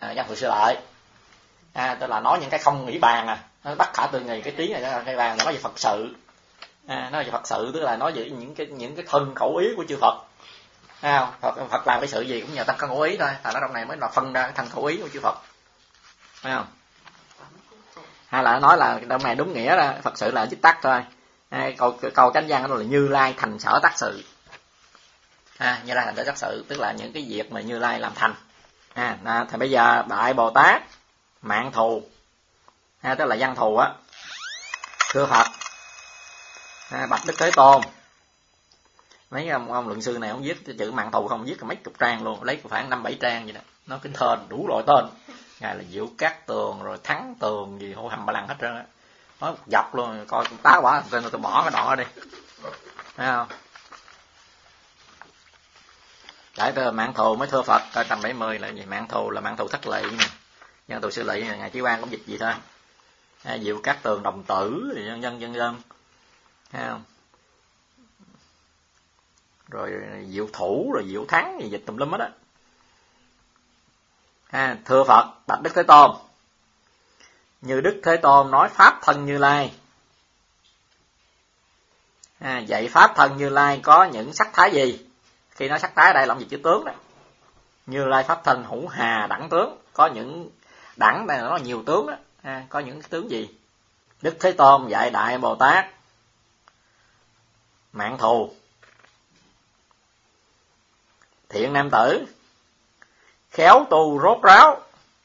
Văn Thù Sư Lợi. Tức là nói những cái không nghĩ bàn, nó bắt khả tư nghì, cái tiếng này là cái bàn là nói về Phật sự. Nói về Phật sự tức là nói về những cái thân khẩu ý của chư Phật. Phật làm cái sự gì cũng nhờ thân khẩu ý thôi, thành ở trong này mới là phân ra cái thân khẩu ý của chư Phật. Thấy không? Hay là nói là trong này đúng nghĩa là Phật sự là viết tắt thôi. Câu chánh văn đó là Như Lai thành sở tác sự. Như Lai thành sở tác sự tức là những cái việc mà Như Lai làm thành. Thì bây giờ Đại Bồ Tát Mạng Thù, tức là Văn Thù á, thưa Phật, bạch Đức Thế Tôn. Mấy ông luận sư này ông viết chữ Mạng Thù không, viết mấy chục trang luôn, lấy khoảng 5-7 trang vậy đó, nó cái tên đủ loại tên. Ngài là Diệu Cát Tường rồi Thắng Tường gì hô hầm bà lằng hết trơn á, nói dọc luôn, coi tá quả tôi bỏ cái đoạn đó đi, thấy không? Tại từ Mạng Thù mới thưa Phật, coi 170 là gì? Mạng Thù là Mạng Thù Thất Lỵ nè, Văn Thù Sư Lỵ là Ngài Chí Quang cũng dịch gì thôi. Diệu Cát Tường Đồng Tử dân thấy không? Rồi Diệu Thủ rồi Diệu Thắng gì dịch tùm lum hết á. Thưa Phật, bạch Đức Thế Tôn, như Đức Thế Tôn nói pháp thân Như Lai, vậy pháp thân Như Lai có những sắc thái gì? Khi nói sắc thái ở đây là ông dịch chữ tướng đó. Như Lai pháp thân hữu hà đẳng tướng, có những đẳng đây là nó nhiều tướng đó. Có những tướng gì? Đức Thế Tôn dạy Đại Bồ Tát Mạng Thù, thiện nam tử, khéo tu rốt ráo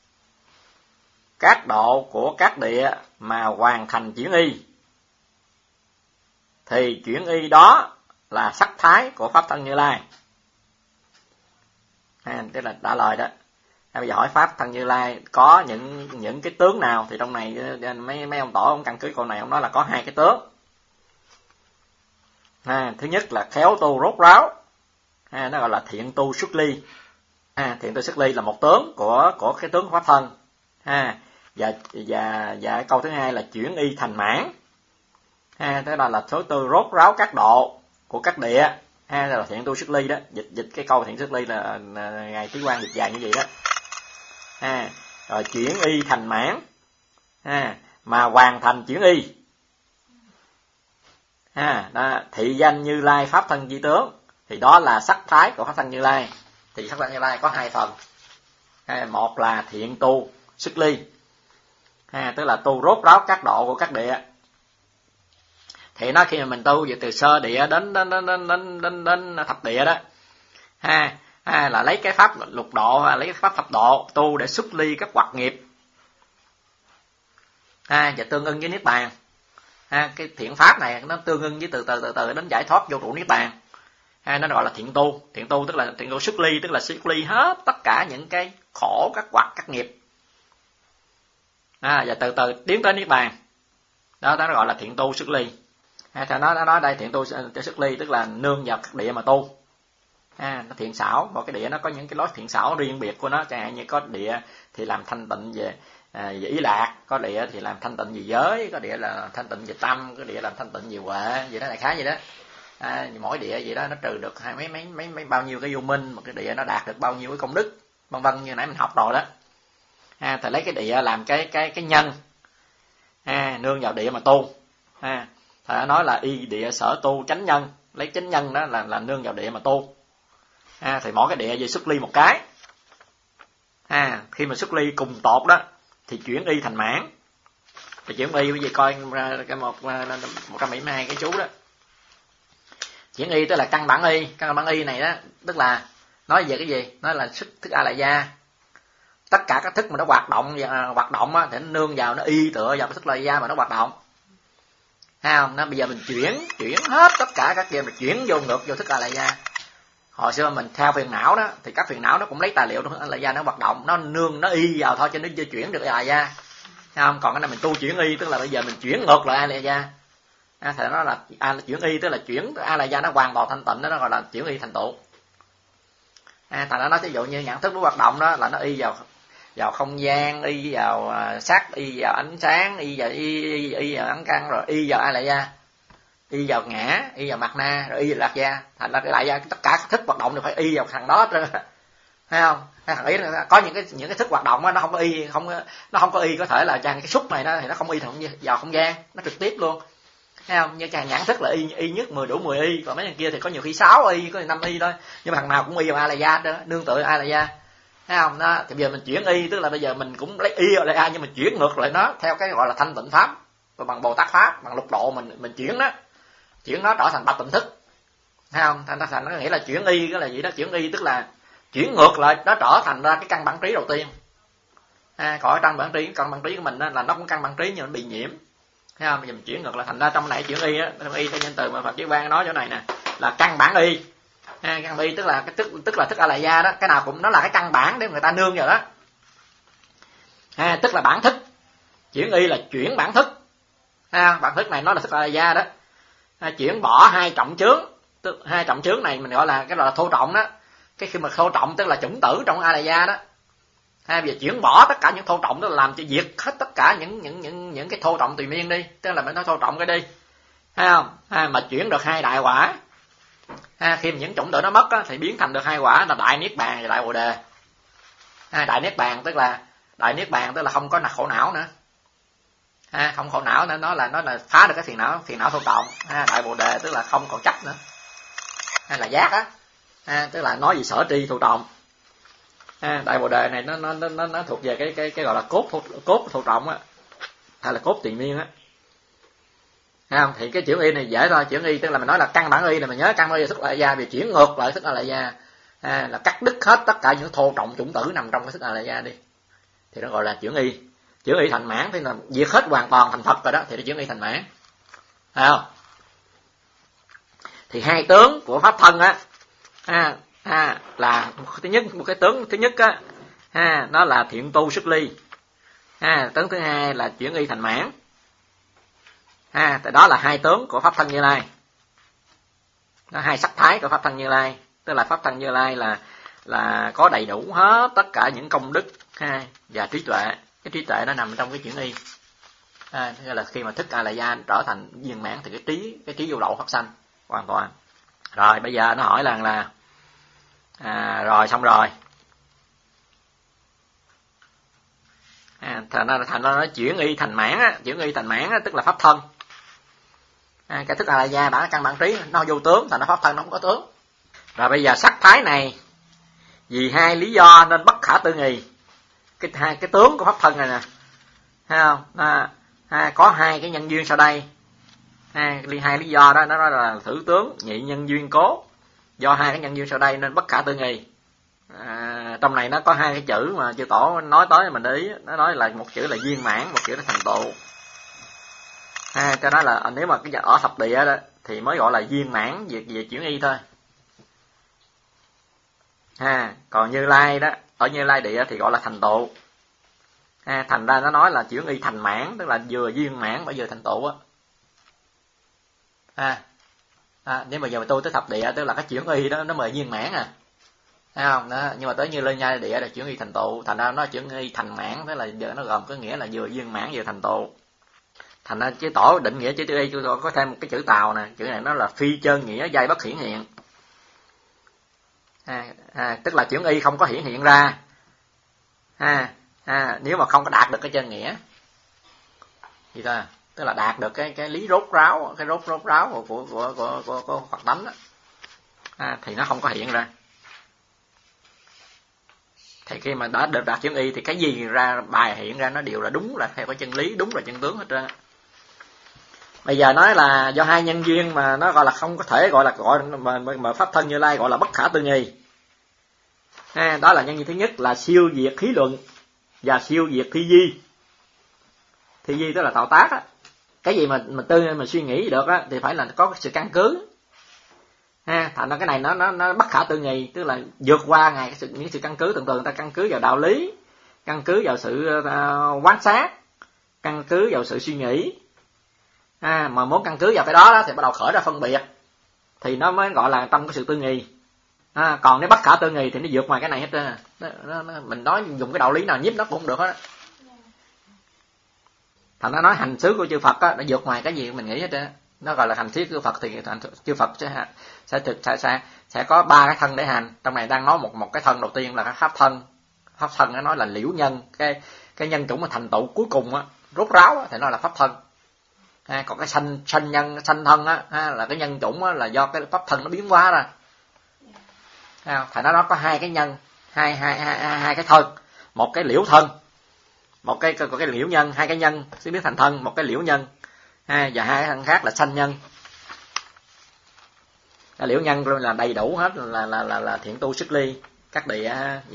các độ của các địa mà hoàn thành chuyển y, thì chuyển y đó là sắc thái của pháp thân Như Lai. Tức là trả lời đó. Bây giờ hỏi pháp thân Như Lai có những cái tướng nào, thì trong này mấy ông tổ ông căn cứ câu này ông nói là có 2 cái tướng. Thứ nhất là khéo tu rốt ráo, nó gọi là thiện tu xuất ly. Thiện tu xuất ly là một tướng của cái tướng pháp thân. Và câu thứ hai là chuyển y thành mãn. Thế là số tư rốt ráo các độ của các địa. Là thiện tu xuất ly đó. Dịch cái câu thiện xuất ly là Ngài Chí Quang dịch dài như vậy đó. Rồi chuyển y thành mãn, mà hoàn thành chuyển y. Thị danh Như Lai pháp thân di tướng, thì đó là sắc thái của pháp thân Như Lai. Thì sắc thân Như Lai có 2 phần. Một là thiện tu xuất ly, tức là tu rốt ráo các độ của các địa. Thì nó khi mà mình tu từ sơ địa đến thập địa đó, là lấy cái pháp lục độ, lấy cái pháp thập độ tu để xuất ly các hoặc nghiệp, và tương ưng với niết bàn. Cái thiện pháp này nó tương ưng với từ đến giải thoát vô trụ niết bàn. Nó gọi là thiện tu. Thiện tu tức là thiện tu xuất ly, tức là xuất ly hết tất cả những cái khổ, các hoặc, các nghiệp, và từ từ tiến tới niết bàn. Đó nó gọi là thiện tu xuất ly. Thì nó nói đây thiện tu xuất ly tức là nương vào các địa mà tu. Nó thiện xảo, một cái địa nó có những cái lối thiện xảo riêng biệt của nó, chẳng hạn như có địa thì làm thanh tịnh về ý lạc, có địa thì làm thanh tịnh về giới, có địa là thanh tịnh về tâm, có địa làm thanh tịnh về huệ, vậy đó, đại khái vậy đó. Mỗi địa vậy đó nó trừ được mấy bao nhiêu cái vô minh, một cái địa nó đạt được bao nhiêu cái công đức, vân vân, như nãy mình học rồi đó. Thì lấy cái địa làm cái nhân, nương vào địa mà tu. Thì nói là y địa sở tu chánh nhân, lấy chánh nhân đó là nương vào địa mà tu. Thì mỗi cái địa về xuất ly một cái. Khi mà xuất ly cùng tột đó thì chuyển y thành mãn. Thì chuyển y, bây giờ coi cái 172 cái chú đó. Chuyển y tức là căn bản y. Căn bản y này đó tức là nói về cái gì? Nói là sức thức A La Gia. Tất cả các thức mà nó hoạt động á, thì nó nương vào, nó y tựa vào cái thức A La Gia mà nó hoạt động. Thấy không? Nó bây giờ mình chuyển hết tất cả các kia, mình chuyển vô ngược vô thức A La Gia. Hồi xưa mình theo phiền não đó, thì các phiền não nó cũng lấy tài liệu trong A La Gia nó hoạt động, nó nương, nó y vào thôi, cho nó chưa chuyển được A La Gia. Thấy không? Còn cái này mình tu chuyển y tức là bây giờ mình chuyển ngược lại A La Gia. Thì nó là chuyển y tức là chuyển A La Gia nó hoàn toàn thanh tịnh đó, nó gọi là chuyển y thành tựu. Thành nó nói ví dụ như nhận thức nó hoạt động đó là nó y vào không gian, y vào sắc, y vào ánh sáng, y vào ấn căn, rồi y vào A La Gia, y vào ngã, y vào mặt na, rồi y vào lạc gia. Thành ra cái Lạc Gia tất cả các thức hoạt động đều phải y vào thằng đó. thấy không? Thằng ý có những cái thức hoạt động đó, nó không có y có thể là cái xúc này nó thì nó không y vào không gian, nó trực tiếp luôn, thấy không? Như chàng nhãn thức là y nhất 10 đủ 10 y, còn mấy thằng kia thì có nhiều khi 6 y, có 5 y thôi, nhưng mà thằng nào cũng y vào a la gia đó, nương tựa a la gia, thấy không? Đó thì bây giờ mình chuyển y, tức là bây giờ mình cũng lấy y a la gia nhưng mình chuyển ngược lại nó theo cái gọi là thanh tịnh pháp, và bằng Bồ Tát pháp, bằng lục độ mình chuyển nó trở thành bạch tịnh thức, thấy không? Thành nó nghĩa là chuyển y, cái là gì đó, chuyển y tức là chuyển ngược lại, nó trở thành ra cái căn bản trí đầu tiên. Còn căn bản trí của mình đó, là nó cũng căn bản trí nhưng nó bị nhiễm, thấy không? Bây giờ mình chuyển ngược lại, thành ra trong này chuyển y á, y theo nhân từ mà Phật Chí Quang nói chỗ này nè là căn bản y. Căn y tức là cái tức là thức a la gia đó, cái nào cũng nó là cái căn bản để người ta nương vào đó. Tức là bản thức, chuyển y là chuyển bản thức. Bản thức này nó là thức a la gia đó. Chuyển bỏ hai trọng chướng, hai trọng chướng này mình gọi là cái là thô trọng đó. Cái khi mà thô trọng tức là chủng tử trong a la gia đó. Bây giờ chuyển bỏ tất cả những thô trọng đó, là làm cho diệt hết tất cả những cái thô trọng tùy miên đi, tức là mình nói thô trọng cái đi, thấy không? Mà chuyển được hai đại quả, khi mà những chủng tử nó mất á, thì biến thành được hai quả là đại niết bàn và đại bồ đề. Đại niết bàn tức là không có khổ não nữa, không khổ não nữa, nó là phá được cái phiền não thô trọng. Đại bồ đề tức là không còn chấp nữa, là giác á, tức là nói gì sở tri thô trọng. Đại bồ đề này nó thuộc về cái gọi là cốt thô trọng á, hay là cốt tùy miên á, thấy không? Thì cái chuyển y này dễ thôi, chuyển y tức là mình nói là căn bản y này, mình nhớ căn bản y là thức a la gia, vì chuyển ngược lại thức a la gia, là cắt đứt hết tất cả những thô trọng chủng tử nằm trong cái thức a la gia đi, thì nó gọi là chuyển y. Chuyển y thành mãn thì là diệt hết hoàn toàn thành Phật rồi đó, thì nó chuyển y thành mãn, thấy không? Thì hai tướng của pháp thân á, là thứ nhất, một cái tướng thứ nhất á, nó là thiện tu xuất ly, tướng thứ hai là chuyển y thành mãn. Thì đó là hai tướng của pháp thân Như Lai, nó hai sắc thái của pháp thân Như Lai, tức là pháp thân Như Lai là có đầy đủ hết tất cả những công đức và trí tuệ. Cái trí tuệ nó nằm trong cái chuyển y, tức là khi mà thức a la gia trở thành viên mãn thì cái trí vô lậu phát sanh hoàn toàn. Rồi bây giờ nó hỏi là rồi xong rồi, thành nó chuyển y thành mãn á, chuyển y thành mãn á, tức là pháp thân. Cái thức a la gia bản căn bản trí nó vô tướng, thành nó pháp thân nó không có tướng. Rồi bây giờ sắc thái này vì hai lý do nên bất khả tư nghì. Cái tướng của pháp thân này nè, thấy không? Có hai cái nhân duyên sau đây, hai lý do đó, nó nói là thử tướng nhị nhân duyên cố, do hai cái nhân duyên sau đây nên bất khả tư nghì. Trong này nó có hai cái chữ mà chư tổ nói tới mình để ý, nó nói là một chữ là viên mãn, một chữ là thành tựu. Cho đó là nếu mà cái ở thập địa đó thì mới gọi là viên mãn về chuyển y thôi. Còn Như Lai đó, ở Như Lai địa thì gọi là thành tựu. Thành ra nó nói là chuyển y thành mãn, tức là vừa viên mãn và vừa thành tựu á. Nếu mà giờ mà tôi tới thập địa tức là cái chuyển y đó nó mời viên mãn thấy không? Đó, nhưng mà tới Như Lai địa là chuyển y thành tựu, thành ra nó chuyển y thành mãn, tức là giờ nó gồm có nghĩa là vừa viên mãn vừa thành tựu. Thành ra chứ tổ định nghĩa chữ y có thêm một cái chữ tàu nè, chữ này nó là phi chân nghĩa giai bất hiển hiện. Tức là chuyển y không có hiển hiện ra, nếu mà không có đạt được cái chân nghĩa gì ta, tức là đạt được cái lý rốt ráo, cái rốt ráo của Phật tánh đó, thì nó không có hiện ra. Thì khi mà đã được đạt chuyển y thì cái gì ra bài hiện ra nó đều là đúng, là theo cái chân lý, đúng là chân tướng hết trơn. Bây giờ nói là do hai nhân duyên mà nó gọi là không có thể gọi mà pháp thân Như Lai gọi là bất khả tư nghì. Đó là nhân duyên thứ nhất là siêu diệt khí luận và siêu diệt thi di. Thi di tức là tạo tác á. Cái gì mà mình suy nghĩ được á thì phải là có sự căn cứ. Thành ra cái này nó bất khả tư nghì, tức là vượt qua những sự căn cứ. Thường người ta căn cứ vào đạo lý, căn cứ vào sự quan sát, căn cứ vào sự suy nghĩ. Mà muốn căn cứ vào cái đó thì bắt đầu khởi ra phân biệt, thì nó mới gọi là trong cái sự tư nghì. Còn nếu bất khả tư nghì thì nó vượt ngoài cái này hết trơn. Mình nói dùng cái đạo lý nào nhiếp nó cũng không được hết. Thành nó nói hành xứ của chư Phật á, nó vượt ngoài cái gì mình nghĩ hết trơn. nó gọi là hành thuyết chư Phật. Thì chư Phật sẽ có 3 cái thân để hành. Trong này đang nói một cái thân đầu tiên là cái pháp thân. Pháp thân nó nói là liễu nhân, cái nhân chủng mà thành tựu cuối cùng á, rốt ráo á, thì nó là pháp thân. Còn cái sanh thân á, là cái nhân chủng á, là do cái pháp thân nó biến hóa ra. Thành nó có 2 cái nhân, hai cái thân, một cái liễu thân, một cái liễu nhân, 2 cái nhân sẽ biến thành thân, một cái liễu nhân, và 2 cái thân khác là sanh nhân. Cái liễu nhân là đầy đủ hết, là thiện tu xuất ly, các địa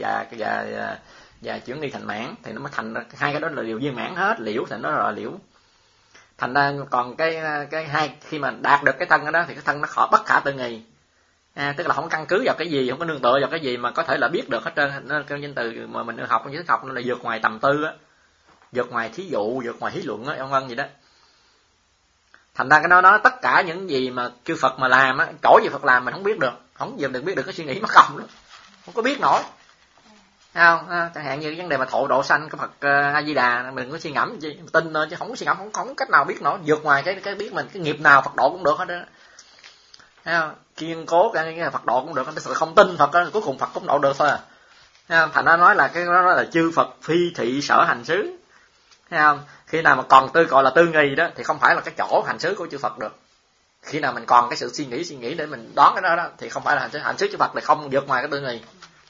và chuyển đi thành mãn, thì nó mới thành 2 cái đó là điều viên mãn hết. Liễu thì nó là liễu. Thành ra còn cái hai, khi mà đạt được cái thân đó thì cái thân nó bất khả tư nghì. Tức là không căn cứ vào cái gì, không có nương tựa vào cái gì mà có thể là biết được hết trơn. Nó cái danh từ mà mình học trong giới học nó là vượt ngoài tầm tư á, vượt ngoài thí dụ, vượt ngoài thí luận á, vân gì đó. Thành ra cái đó tất cả những gì mà chư Phật mà làm á, chỗ gì Phật làm mình không biết được, không giờ được biết được cái suy nghĩ mất công lắm, không có biết nổi. Không, chẳng hạn như cái vấn đề mà thọ độ sanh của Phật A Di Đà, mình có suy ngẫm gì, tin thôi chứ không có suy ngẫm, không cách nào biết nổi, vượt ngoài cái biết mình, cái nghiệp nào Phật độ cũng được hết đó. Thấy không? Kiên cố cái Phật độ cũng được, cái không tin Phật đó, cuối cùng Phật cũng độ được thôi. Thấy không? Thành ra nói là cái đó là chư Phật phi thị sở hành xứ. Thấy không? Khi nào mà còn gọi là tư nghì đó thì không phải là cái chỗ hành xứ của chư Phật được. Khi nào mình còn cái sự suy nghĩ để mình đoán cái đó thì không phải là hành xứ chư Phật, là không vượt ngoài cái tư nghì.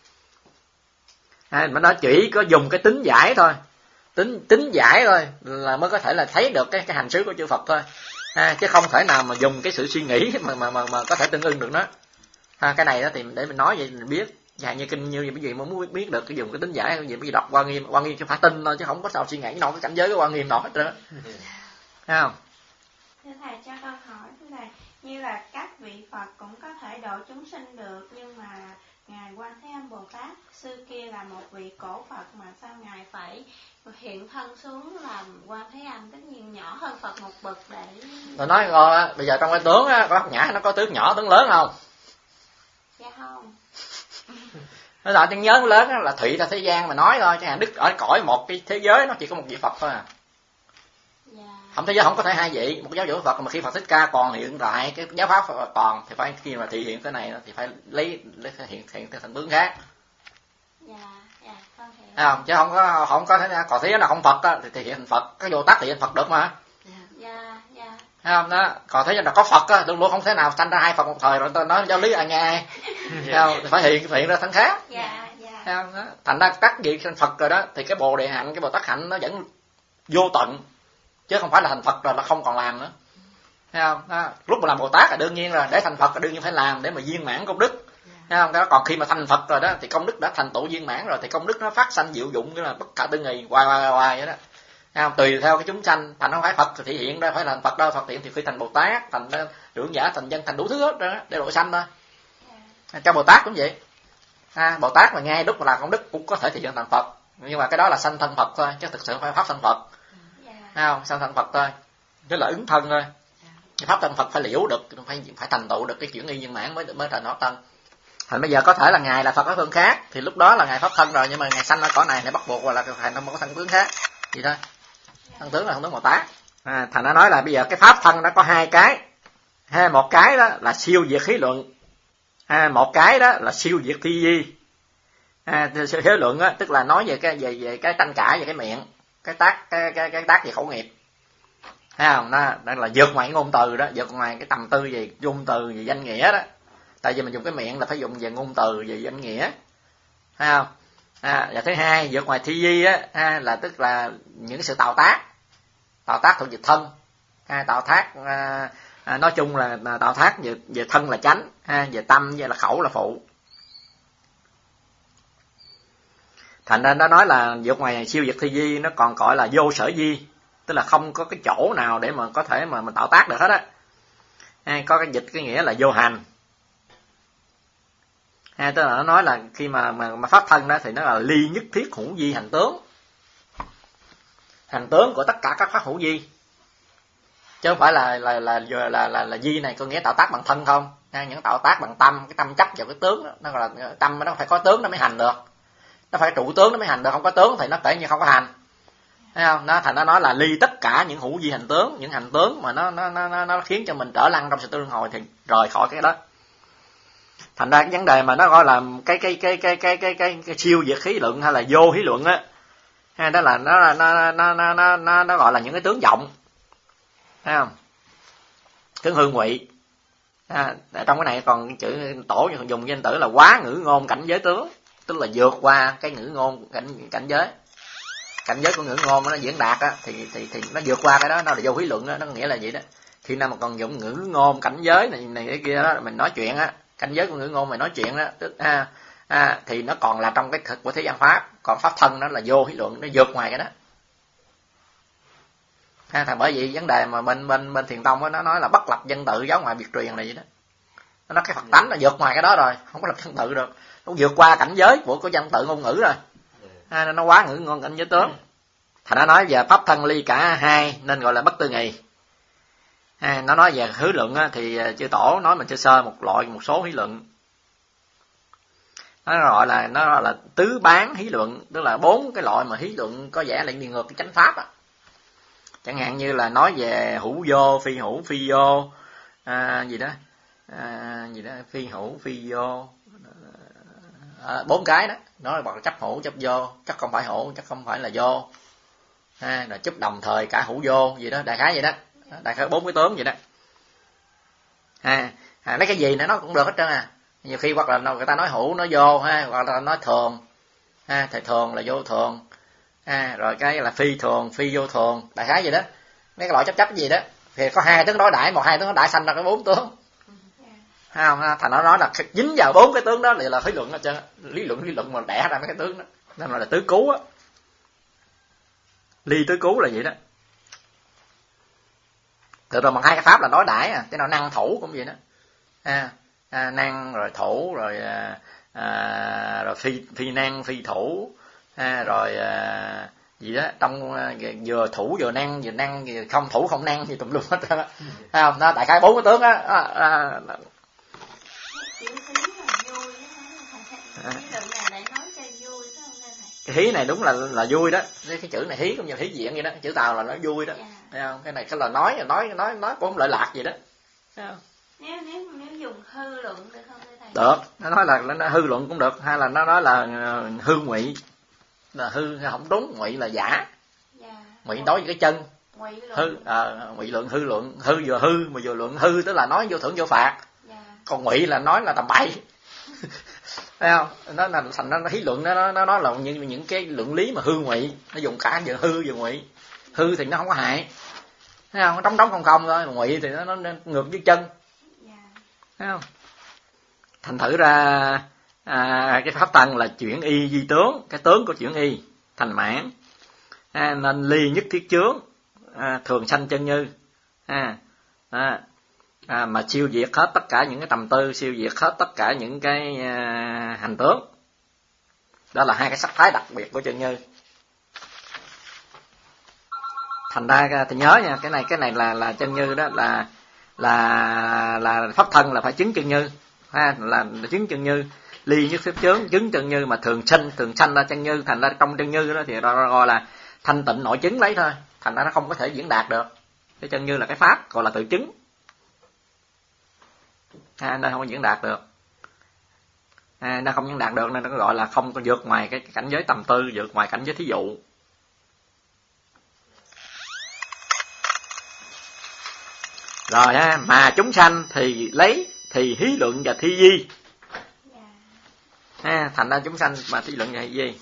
Mà nó chỉ có dùng cái tính giải thôi, tính giải thôi là mới có thể là thấy được cái hành xứ của chư Phật thôi. Chứ không thể nào mà dùng cái sự suy nghĩ mà có thể tương ưng được nó. Cái này đó thì để mình nói vậy mình biết. Dạng như kinh như cái gì mà muốn biết được cái dùng cái tính giải cái gì, bây giờ đọc Hoa Nghiêm chứ phải tin thôi, chứ không có sao suy nghĩ nổi cái cảnh giới của Hoa Nghiêm nổi hết trơn. Thấy không? Thưa thầy cho con hỏi, thưa thầy, như là các vị Phật cũng có thể độ chúng sinh được, nhưng mà ngài Quan Thế Âm Bồ Tát xưa kia là một vị cổ Phật, mà sao ngài phải hiện thân xuống làm Quan Thế Âm, tất nhiên nhỏ hơn Phật một bậc để. Rồi nói bây giờ trong cái tướng á, có Bát Nhã nó có tướng nhỏ tướng lớn không? Dạ không. Nó là tiếng nhớ lớn là thụy ra thế gian mà nói thôi, chẳng hạn Đức ở cõi một cái thế giới nó chỉ có một vị Phật thôi à. Dạ. Không, thế giới không có thể 2 vị, một giáo chủ Phật, mà khi Phật Thích Ca còn hiện tại cái giáo pháp còn thì phải khi mà thị hiện cái này thì phải lấy hiện thành tướng khác. Dạ, con hiểu. Không, chứ không có thể còn thế giới nào không Phật á, thì hiện thành Phật, cái Bồ Tát thì hiện Phật được mà. Dạ. Thấy không đó, còn thế giới nào có Phật á, luôn không thể nào sanh ra 2 Phật một thời rồi tôi nói giáo lý ai nghe ai. Thấy không? Thì phải hiện ra thân khác. Dạ. Thấy không đó? Thành ra các vị thành Phật rồi đó thì cái Bồ Đề hạnh, cái Bồ Tát hạnh nó vẫn vô tận, chứ không phải là thành Phật rồi là không còn làm nữa. Thấy không đó? Lúc mà làm Bồ Tát là đương nhiên là để thành Phật là đương nhiên phải làm để mà viên mãn công đức. Thấy không đó? Còn khi mà thành Phật rồi đó thì công đức đã thành tựu viên mãn rồi thì công đức nó phát sanh diệu dụng, như là bất khả tư nghì, hoài vậy đó. Thấy không? Tùy theo cái chúng sanh, thành không phải Phật thì thị hiện đâu phải là thành Phật đâu, Phật hiện thì khi thành Bồ Tát, thành trưởng giả, thành dân, thành đủ thứ hết đó để độ sanh thôi. Cho Bồ Tát cũng vậy. Bồ Tát mà ngay lúc mà làm công đức cũng có thể thị hiện thành Phật, nhưng mà cái đó là sanh thân Phật thôi, chứ thực sự phải pháp thân Phật. Thấy không? Sanh thân Phật thôi, chứ là ứng thân thôi. Pháp thân Phật phải liễu được, phải thành tựu được cái chuyển nghi viên mãn mới thành pháp thân. Thành bây giờ có thể là ngài là Phật ở phương khác thì lúc đó là ngài pháp thân rồi, nhưng mà ngài sanh ở cõi này bắt buộc là thành không có thân tướng khác gì thôi. Thân tướng là thân tướng Bồ Tát. Thành nó nói là bây giờ cái pháp thân nó có 2 cái. Một cái đó là siêu diệt khí luận. Một cái đó là siêu diệt thi di. Siêu khí luận á, tức là nói về cái tranh cãi về cái miệng, cái tác về khẩu nghiệp. Thấy không? Đó là vượt ngoài ngôn từ đó, vượt ngoài cái tầm tư về ngôn từ về danh nghĩa đó. Tại vì mình dùng cái miệng là phải dùng về ngôn từ về danh nghĩa. Thấy không? Và thứ hai, vượt ngoài thi di á, là tức là những sự tạo tác thuộc về thân. Tạo tác nói chung là tạo tác về thân là chánh, về tâm về là khẩu là phụ. Thành ra nó nói là vượt ngoài siêu diệt thi di, nó còn gọi là vô sở di, tức là không có cái chỗ nào để mà có thể mà mình tạo tác được hết á. Có cái dịch cái nghĩa là vô hành. Tức là nó nói là khi mà pháp thân đó thì nó là ly nhất thiết hữu di hành tướng. Hành tướng của tất cả các pháp hữu di. Chứ không phải là di này có nghĩa tạo tác bằng thân không. Những tạo tác bằng tâm, cái tâm chấp vào cái tướng đó, nó gọi là tâm, nó phải có tướng nó mới hành được. Nó phải trụ tướng nó mới hành được, không có tướng thì nó kể như không có hành. thấy không? Nó thành nó nói là ly tất cả những hữu vi hành tướng, những hành tướng mà nó khiến cho mình trở lăng trong sự luân hồi thì rời khỏi cái đó. Thành ra cái vấn đề mà nó gọi là cái siêu diệt khí luận hay là vô khí luận á, hay đó là nó gọi là những cái tướng vọng, thấy không? Tướng hư ngụy. Trong cái này còn chữ tổ dùng danh tử là quá ngữ ngôn cảnh giới tướng, tức là vượt qua cái ngữ ngôn cảnh giới của ngữ ngôn nó diễn đạt á, thì nó vượt qua cái đó, nó là vô khí luận đó, nó nghĩa là vậy đó. Khi nào mà còn dùng ngữ ngôn cảnh giới này cái kia đó, mình nói chuyện á, cảnh giới của ngữ ngôn mình nói chuyện đó, tức thì nó còn là trong cái thực của thế gian pháp, còn pháp thân nó là vô khí luận, nó vượt ngoài cái đó. Thành bởi vì vấn đề mà bên Thiền Tông nó nói là bất lập dân tự giáo ngoại biệt truyền này vậy đó. Nó nói cái Phật tánh nó vượt ngoài cái đó rồi, không có lập dân tự được, nó vượt qua cảnh giới của dân tự ngôn ngữ rồi. Nó quá ngữ ngôn cảnh giới tướng. Thành nó nói về pháp thân ly cả hai nên gọi là bất tư nghì. Nó nói về hứa luận á, thì chư tổ nói mình sơ một số hí luận. Nó gọi là tứ bán hí luận, tức là 4 cái loại mà hí luận có vẻ là đi ngược cái chánh pháp á. Chẳng hạn như là nói về hữu vô, phi hữu, phi vô, phi hữu, phi vô, 4 cái đó. Nó làบอกchấp hữu, chấp vô, chấp không phải hữu, chấp không phải là vô, rồi chấp đồng thời cả hữu vô gì đó, đại khái vậy đó, đại khái 4 cái tướng vậy đó. Lấy cái gì nữa nó cũng được hết trơn à. Nhiều khi hoặc là người ta nói hữu nói vô, hoặc là nói thường, thì thường là vô thường, rồi cái là phi thường, phi vô thường, đại khái vậy đó. Mấy cái loại chấp gì đó thì có 2 tướng đối đãi, 2 tướng đối đãi sanh ra cái 4 tướng. Không, thành nó nói là dính vào 4 cái tướng đó thì là lý luận hết trơn, lý luận mà đẻ ra mấy cái tướng đó, nên là tứ cứu á. Ly tứ cứu là vậy đó. Từ rồi bằng 2 cái pháp là đối đãi à, cái nào năng thủ cũng vậy đó. Năng rồi thủ rồi rồi phi năng phi thủ, rồi gì đó, trong vừa thủ vừa năng vừa không thủ không năng gì tùm lum hết trơn á. Thấy không? Nó đại khái 4 cái tướng á. Cái hí này đúng là vui đó. Cái chữ này hí cũng như hí diện vậy đó, chữ Tàu là nó vui đó. Thấy không? Cái này cái là nói cũng không lợi lạc gì đó. Thấy không? Nếu dùng hư luận được không thầy? Được, nó nói là nó hư luận cũng được, hay là nó nói là hư ngụy, là hư không đúng, ngụy là giả. Ngụy đối với cái chân. Ngụy luận, hư luận, hư vừa hư mà vừa luận hư, tức là nói vô thưởng vô phạt. Còn ngụy là nói là tầm bậy. Thấy không? Nó là thành nó hí luận, nó là những cái luận lý mà hư ngụy, nó dùng cả vừa hư vừa ngụy. Hư thì nó không có hại, thấy không? Nó trống không thôi, ngụy thì nó ngược với chân. Thấy không? Thành thử ra cái pháp tân là chuyển y di tướng, cái tướng của chuyển y thành mãn, nên ly nhất thiết chướng, thường sanh chân như, mà siêu diệt hết tất cả những cái tầm tư, siêu diệt hết tất cả những cái hành tướng. Đó là 2 cái sắc thái đặc biệt của chân như. Thành ra thì nhớ nha, cái này là chân như đó, là pháp thân là phải chứng chân như, là chứng chân như. Ly nhất thiết chướng, chứng chân như mà thường sanh ra chân như. Thành ra trong chân như đó thì gọi là thanh tịnh nội chứng lấy thôi, thành ra nó không có thể diễn đạt được. Cái chân như là cái pháp gọi là tự chứng, nó không có diễn đạt được, nó không diễn đạt được nên nó gọi là không có vượt ngoài cái cảnh giới tầm tư, vượt ngoài cảnh giới thí dụ. Rồi mà chúng sanh thì lấy thì hí luận và thi di. Thành ra chúng sanh mà thí luận và thi di.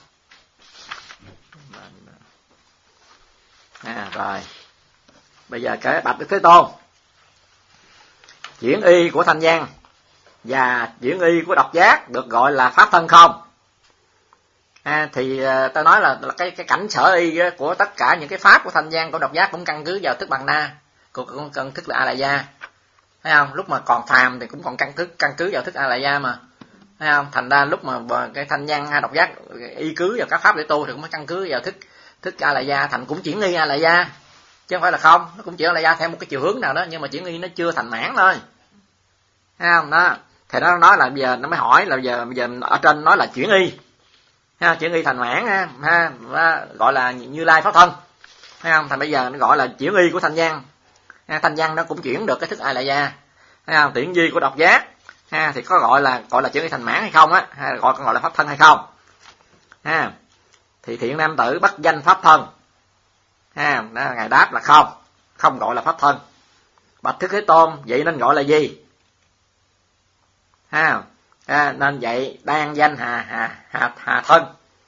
Rồi bây giờ cái bạch Đức Thế Tôn, chuyển y của thanh văn và chuyển y của độc giác được gọi là pháp thân không? Thì ta nói là cái cảnh sở y của tất cả những cái pháp của thanh văn của độc giác cũng căn cứ vào thức bằng na, cũng căn thức là a la gia. Thấy không? Lúc mà còn phàm thì cũng còn căn cứ vào thức a la gia mà. Thấy không? Thành ra lúc mà cái thanh văn hay độc giác y cứ vào các pháp để tu thì cũng phải căn cứ vào thức a la gia, thành cũng chuyển y a la gia, chứ không phải là không, nó cũng chuyển a la gia theo một cái chiều hướng nào đó, nhưng mà chuyển y nó chưa thành mãn thôi. Thấy không? Đó thì nó nói là bây giờ nó mới hỏi là bây giờ ở trên nói là chuyển y, ha, chuyển y thành mãn ha, gọi là Như Lai pháp thân, thấy không? Thành bây giờ nó gọi là chuyển y của thanh văn, thanh văn nó cũng chuyển được cái thức A La Gia, thấy không? Chuyển di của độc giác ha, thì có gọi là chuyển y thành mãn hay không á, hay gọi là pháp thân hay không ha? Thì thiện nam tử bất danh pháp thân ha, ngài đáp là không gọi là pháp thân. Bạch Thức Thế Tôn, vậy nên gọi là gì ha? Nên vậy đang danh hà thân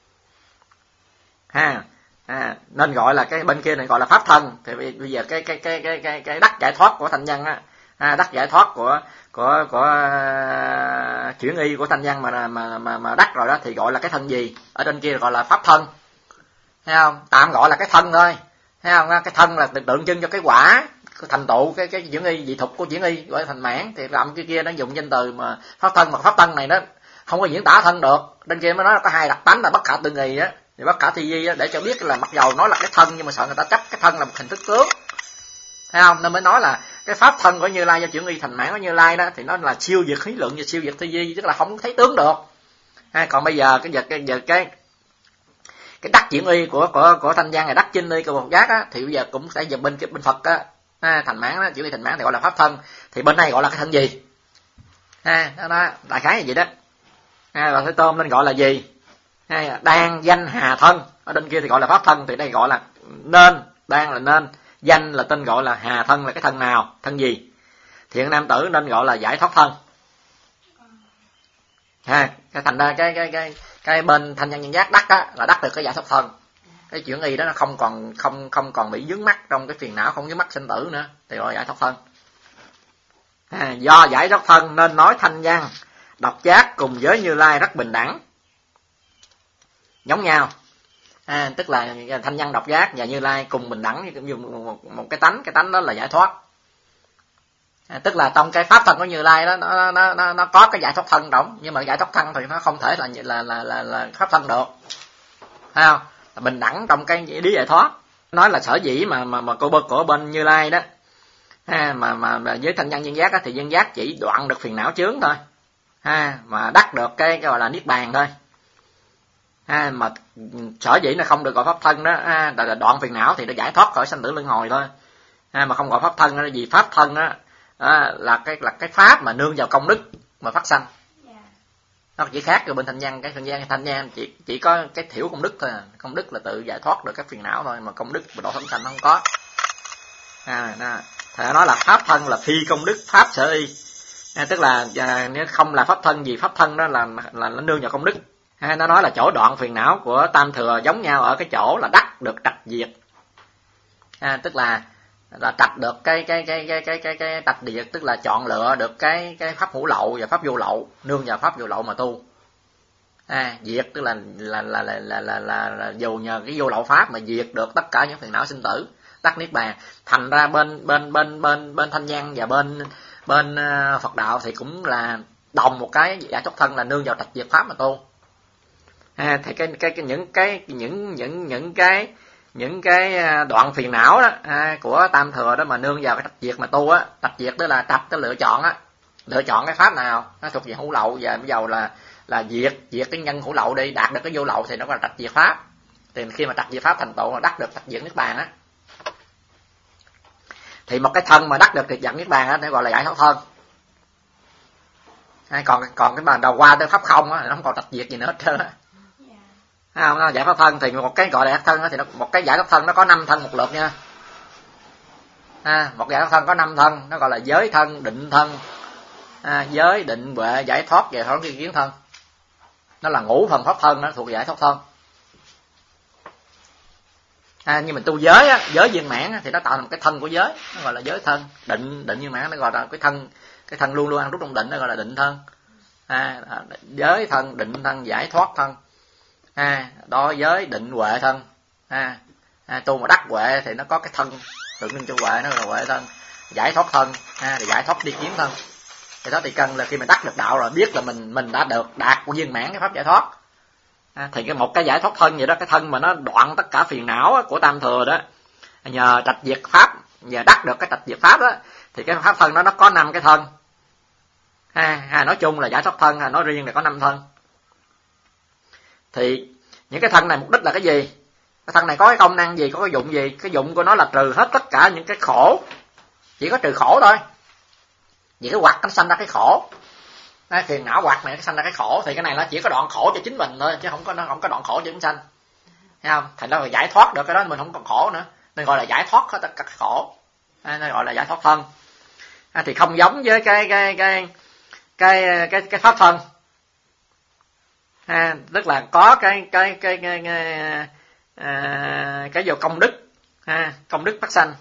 ha, nên gọi là cái bên kia này gọi là pháp thân. Thì bây giờ cái đắc giải thoát của thanh văn á, đắc giải thoát của chuyển y của thanh văn mà đắc rồi đó thì gọi là cái thân gì? Ở trên kia gọi là pháp thân, thấy không? Tạm gọi là cái thân thôi, thấy không? Cái thân là tượng trưng cho cái quả thành tựu cái chuyển y dị thục của chuyển y gọi thành mãn. Thì âm kia nó dùng danh từ mà pháp thân, mà pháp thân này nó không có diễn tả thân được. Bên kia mới nói là có hai đặc tánh là bất khả tư nghì á, thì bất khả thi di á, để cho biết là mặc dầu nói là cái thân nhưng mà sợ người ta chấp cái thân là một hình thức tướng, thấy không? Nên mới nói là cái pháp thân của Như Lai do chuyển y thành mãn của Như Lai đó thì nó là siêu việt khí lượng và siêu việt thi di, tức là không thấy tướng được. Còn bây giờ cái đắc chuyển y của thanh văn này, đắc chinh y của Bồ Giác á, thì bây giờ cũng sẽ giờ bên Phật á, thành mãn đó, chuyển y thành mãn thì gọi là pháp thân, thì bên này gọi là cái thân gì? Đó đại khái là gì đó. Và Thế Tôn nên gọi là gì? Đang danh hà thân, ở bên kia thì gọi là pháp thân, thì đây gọi là nên, đang là nên, danh là tên gọi là hà thân là cái thân nào, thân gì? Thiện nam tử nên gọi là giải thoát thân. Cái thành ra cái bên thanh văn nhân giác đắc á là đắc được cái giải thoát thân. Cái chuyển y đó nó không còn bị vướng mắc trong cái phiền não, không vướng mắc sinh tử nữa, thì gọi là giải thoát thân. Do giải thoát thân nên nói thanh văn độc giác cùng với Như Lai rất bình đẳng, giống nhau. Tức là thanh văn độc giác và Như Lai cùng bình đẳng, dùng một cái tánh đó là giải thoát. Tức là trong cái pháp thân của Như Lai đó nó có cái giải thoát thân động, nhưng mà giải thoát thân thì nó không thể là pháp thân được, thấy không? Bình đẳng trong cái lý giải thoát. Nói là sở dĩ mà của bên Như Lai đó mà với thanh văn nhân giác đó, thì nhân giác chỉ đoạn được phiền não chướng thôi, mà đắc được cái gọi là niết bàn thôi. Mà sở dĩ nó không được gọi pháp thân đó là đoạn phiền não thì nó giải thoát khỏi sanh tử luân hồi thôi. Mà không gọi pháp thân đó, vì pháp thân đó là cái pháp mà nương vào công đức mà phát sanh. Nó chỉ khác từ bên thanh văn, cái thanh văn chỉ có cái thiểu công đức thôi. Công đức là tự giải thoát được các phiền não thôi, mà công đức độ phóng sanh không có. Thầy nói là pháp thân là phi công đức pháp sở y, tức là nếu không là pháp thân, vì pháp thân đó là nó nương vào công đức. Nó nói là chỗ đoạn phiền não của tam thừa giống nhau ở cái chỗ là đắc được trạch diệt, tức là trạch được cái trạch diệt, tức là chọn lựa được cái pháp hữu lậu và pháp vô lậu, nương vào pháp vô lậu mà tu. Diệt tức là dù nhờ cái vô lậu pháp mà diệt được tất cả những phiền não sinh tử, đắc niết bàn. Thành ra bên thanh văn và bên Phật đạo thì cũng là đồng một cái giải thoát thân là nương vào trạch diệt pháp mà tu. Thì những cái đoạn phiền não đó của tam thừa đó mà nương vào cái trạch diệt mà tu á, trạch diệt tức là trạch cái lựa chọn á, lựa chọn cái pháp nào nó thuộc về hữu lậu, và bây giờ là diệt cái nhân hữu lậu đi, đạt được cái vô lậu thì nó gọi là trạch diệt pháp. Thì khi mà trạch diệt pháp thành tựu là đắc được trạch diệt niết bàn á, thì một cái thân mà đắc được trạch diệt niết bàn á nó gọi là giải thoát thân. Còn cái bàn đầu qua tới pháp không á nó không còn trạch diệt gì nữa hết trơn á. Nó giải thoát thân thì một cái gọi là giải thoát thân thì một cái giải thoát thân nó có 5 thân một lượt nha. Một giải thoát thân có 5 thân, nó gọi là giới thân, định thân, giới, định, huệ, giải thoát và thoát kiến thân. Nó là ngũ phần pháp thân, nó thuộc giải thoát thân. Nhưng mình tu giới á, giới viên mãn á, thì nó tạo thành một cái thân của giới, nó gọi là giới thân. Định viên mãn nó gọi là cái thân luôn luôn ăn rút trong định, nó gọi là định thân. Giới thân, định thân, giải thoát thân. Đó giới, định, huệ thân. Tu mà đắc huệ thì nó có cái thân tượng trưng cho huệ, nó là huệ thân. Giải thoát thân thì giải thoát đi kiến thân. Thì đó thì cần là khi mình đắc được đạo rồi biết là mình đã đạt viên mãn cái pháp giải thoát. Thì một cái giải thoát thân vậy đó, cái thân mà nó đoạn tất cả phiền não của tam thừa đó, nhờ trạch diệt pháp, nhờ đắc được cái trạch diệt pháp đó, thì cái pháp thân đó nó có 5 cái thân. Nói chung là giải thoát thân, nói riêng là có 5 thân. Thì Những cái thân này mục đích là cái gì? Cái thân này có cái công năng gì, có cái dụng gì? Cái dụng của nó là trừ hết tất cả những cái khổ, chỉ có trừ khổ thôi. Vì cái hoặc nó sanh ra cái khổ, phiền não hoặc này nó sanh ra cái khổ, thì cái này nó chỉ có đoạn khổ cho chính mình thôi, chứ không có đoạn khổ cho chúng sanh, thấy không? Thành ra là giải thoát được cái đó mình không còn khổ nữa, nên gọi là giải thoát hết tất cả cái khổ, nên gọi là giải thoát thân. Thì không giống với cái pháp thân, tức là có cái vô công đức, công đức phát sanh.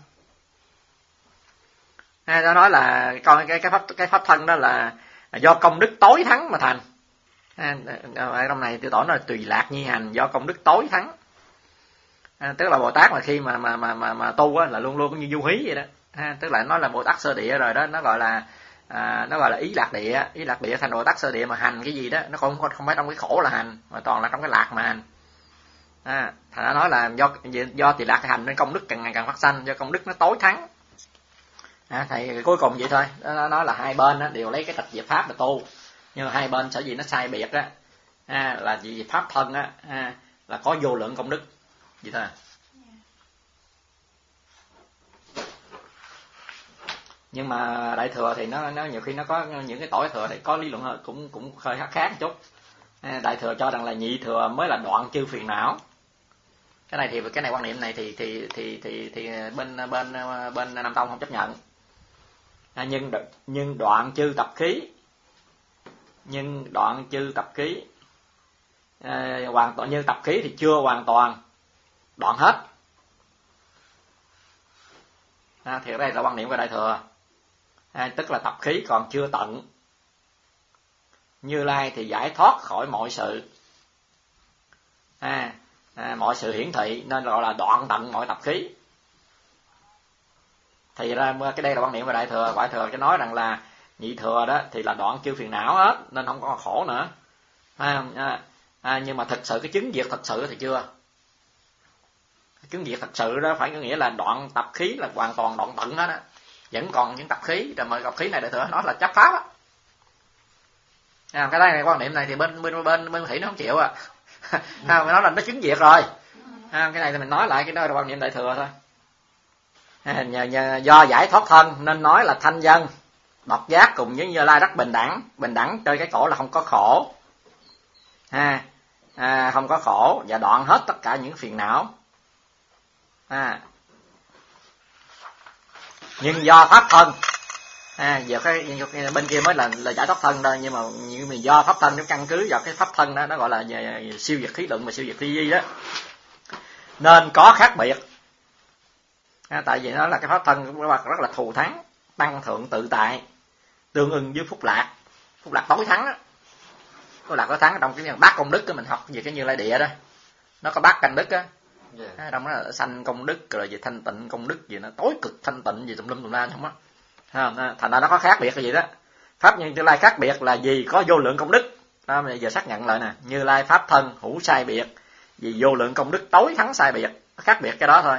Nó nói là coi cái pháp thân đó là do công đức tối thắng mà thành. Ở trong này tôi tỏ nó là tùy lạc nhi hành, do công đức tối thắng. Tức là Bồ Tát mà khi mà tu á, là luôn luôn cũng như du hí vậy đó. Tức là nó là Bồ Tát sơ địa rồi đó, nó gọi là ý lạc địa thành Bồ Tát sơ địa mà hành cái gì đó nó không phải trong cái khổ là hành, mà toàn là trong cái lạc mà hành. Thành ra nói là do tùy lạc hành nên công đức càng ngày càng phát sanh, do công đức nó tối thắng. Thì cuối cùng vậy thôi, nó nói là hai bên đều lấy cái tịch diệt pháp để tu, nhưng mà hai bên sở dĩ nó sai biệt á, là vì pháp thân á, là có vô lượng công đức vậy thôi. Nhưng mà đại thừa thì nó nhiều khi nó có những cái tổ thừa thì có lý luận cũng hơi khác một chút. Đại thừa cho rằng là nhị thừa mới là đoạn chư phiền não. Cái này quan niệm này thì bên Nam Tông không chấp nhận. Nhưng đoạn chư tập khí, hoàn toàn như tập khí thì chưa hoàn toàn đoạn hết. Thì ở đây là quan niệm của đại thừa, tức là tập khí còn chưa tận. Như Lai thì giải thoát khỏi mọi sự, mọi sự hiển thị, nên gọi là đoạn tận mọi tập khí. Thì ra cái đây là quan niệm của đại thừa. Đại thừa cái nói rằng là nhị thừa đó thì là đoạn chư phiền não hết, nên không có khổ nữa. Nhưng mà thực sự cái chứng diệt thật sự thì chưa. Chứng diệt thật sự đó phải có nghĩa là đoạn tập khí là hoàn toàn đoạn tận hết á, vẫn còn những tập khí. Rồi mà tập khí này đại thừa nói là chấp pháp á. Cái đây này quan niệm này thì bên thủy nó không chịu à. Nó nói là nó chứng diệt rồi. Cái này thì mình nói lại cái đó là quan niệm đại thừa thôi. Do giải thoát thân nên nói là thanh dân độc giác cùng với Như Lai rất bình đẳng chơi cái khổ là không có khổ, không có khổ và đoạn hết tất cả những phiền não. Nhưng do pháp thân, giờ bên kia mới là giải thoát thân thôi, nhưng mà do pháp thân nó căn cứ vào cái pháp thân đó, nó gọi là siêu diệt khí luận và siêu diệt thi vi đó, nên có khác biệt. Tại vì nó là cái pháp thân rất là thù thắng, tăng thượng tự tại, tương ưng với phúc lạc tối thắng đó. Phúc lạc tối thắng trong cái bát công đức của mình học về cái Như Lai địa đó, nó có bát căn đức á, trong đó là sanh công đức rồi về thanh tịnh công đức gì nó tối cực thanh tịnh gì tùm la không á. Thành ra nó có khác biệt cái gì đó. Pháp Như Lai khác biệt là vì có vô lượng công đức. Đó, bây giờ xác nhận lại nè, Như Lai pháp thân hữu sai biệt, vì vô lượng công đức tối thắng sai biệt, khác biệt cái đó thôi.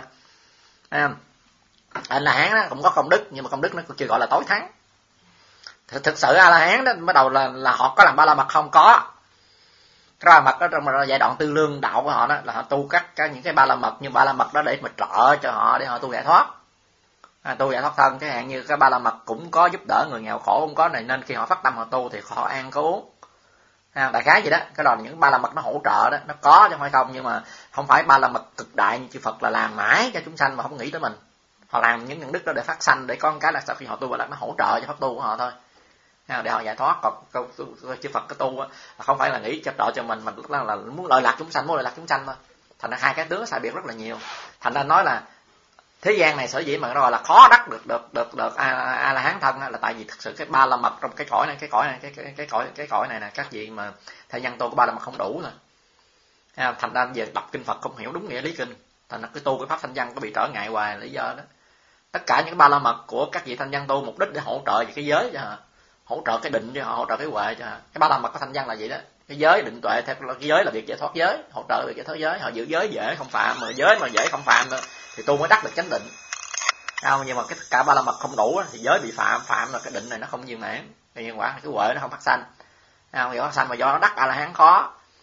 Anh La Hán đó cũng có công đức, nhưng mà công đức nó chưa gọi là tối thắng. Thực sự A La Hán đó bắt đầu là họ có làm ba la mật không? Có. Cái ba la mật đó trong giai đoạn tư lương đạo của họ đó là họ tu những cái ba la mật, nhưng ba la mật đó để mà trợ cho họ để họ tu giải thoát. Tu giải thoát thân, cái hạn như cái ba la mật cũng có giúp đỡ người nghèo khổ không có này, nên khi họ phát tâm họ tu thì họ ăn có uống. Đại khái vậy đó. Cái đó là những ba la mật nó hỗ trợ đó, nó có chứ không phải không, nhưng mà không phải ba la mật cực đại như chư Phật là làm mãi cho chúng sanh mà không nghĩ tới mình. Họ làm những đức đó để phát sanh, để có một cái là sau khi họ tu và nó hỗ trợ cho pháp tu của họ thôi, để họ giải thoát. Còn chư Phật cái tu không phải là nghĩ chấp trợ cho mình, mà là muốn lợi lạc chúng sanh thôi. Thành ra hai cái tướng sai biệt rất là nhiều. Thành ra nói là thế gian này sở dĩ mà nó gọi là khó đắc được A La Hán thân là tại vì thực sự cái ba la mật trong cái cõi này nè, các vị mà thầy nhân tu của ba la mật không đủ thôi. Thành ra về đọc kinh Phật không hiểu đúng nghĩa lý kinh, thành ra cái tu cái pháp thanh văn có bị trở ngại hoài, lý do đó. Tất cả những ba la mật của các vị thanh văn tu mục đích để hỗ trợ về cái giới cho họ, hỗ trợ cái định cho họ, hỗ trợ cái huệ cho họ. Cái ba la mật của thanh văn là vậy đó. Cái giới định tuệ, theo cái giới là việc giải thoát giới, hỗ trợ việc giải thoát giới. Họ giữ giới dễ không phạm, mà giới mà dễ không phạm nữa thì tu mới đắc được chánh định. Nhưng mà cái cả ba la mật không đủ thì giới bị phạm là cái định này nó không viên mãn, thì nhân quả cái huệ nó không phát sanh. Phát sanh mà do nó đắc A La Hán khó.